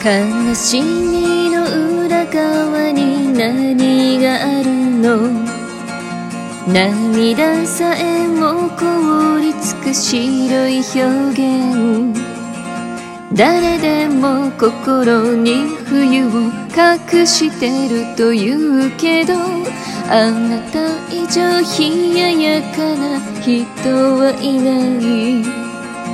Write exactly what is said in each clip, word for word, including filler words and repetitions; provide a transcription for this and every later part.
悲しみの裏側に何があるの？涙さえも凍りつく白い表現。誰でも心に冬を隠してると言うけど、あなた以上冷ややかな人はいない。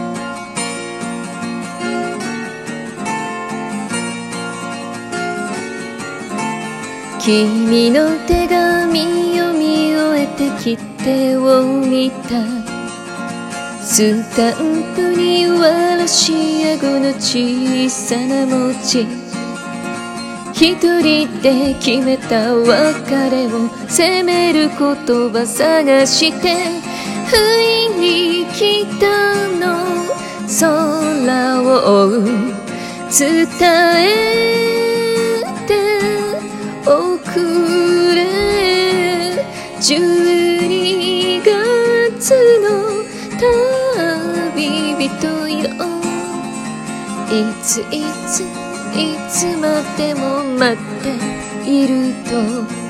君の手紙を見終えて切手を見た。スタンプにはロシア語の小さな文字。一人で決めた別れを責める言葉探して不意に来たの。空を追う伝えておくれ。じゅうにがつの旅人よ。いついついつまでも待っていると